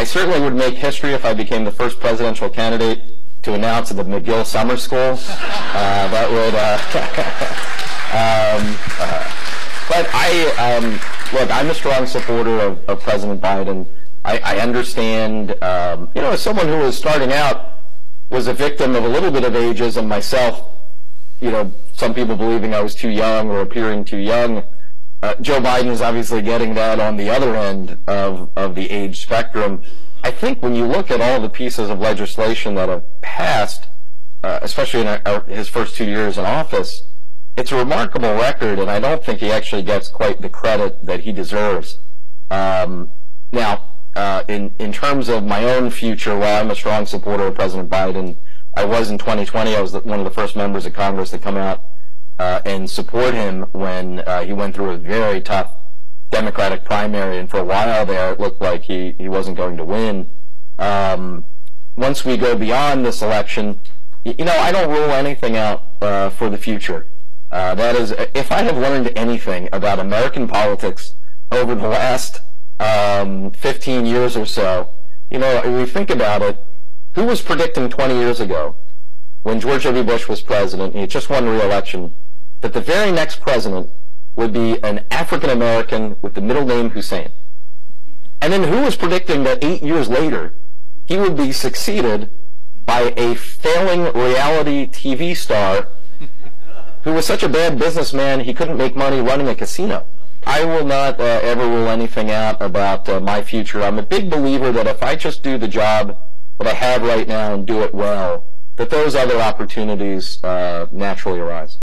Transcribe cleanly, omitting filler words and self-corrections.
I certainly would make history if I became the first presidential candidate to announce at the McGill Summer School. That would, but look, I'm a strong supporter of President Biden. I understand, as someone who was starting out, was a victim of a little bit of ageism myself, some people believing I was too young or appearing too young. Joe Biden is obviously getting that on the other end of the age spectrum. I think when you look at all the pieces of legislation that have passed, especially in his first 2 years in office, it's a remarkable record, and I don't think he actually gets quite the credit that he deserves. Now, in terms of my own future, while I'm a strong supporter of President Biden, I was in 2020. I was one of the first members of Congress to come out and support him when he went through a very tough Democratic primary, and for a while there it looked like he wasn't going to win. Once we go beyond this election, I don't rule anything out for the future. That is, if I have learned anything about American politics over the last 15 years or so, if we think about it, who was predicting 20 years ago, when George W. Bush was president, and he just won re-election, that the very next president would be an African-American with the middle name Hussein? And then who was predicting that 8 years later, he would be succeeded by a failing reality TV star who was such a bad businessman he couldn't make money running a casino? I will not ever rule anything out about my future. I'm a big believer that if I just do the job that I have right now and do it well, that those other opportunities naturally arise.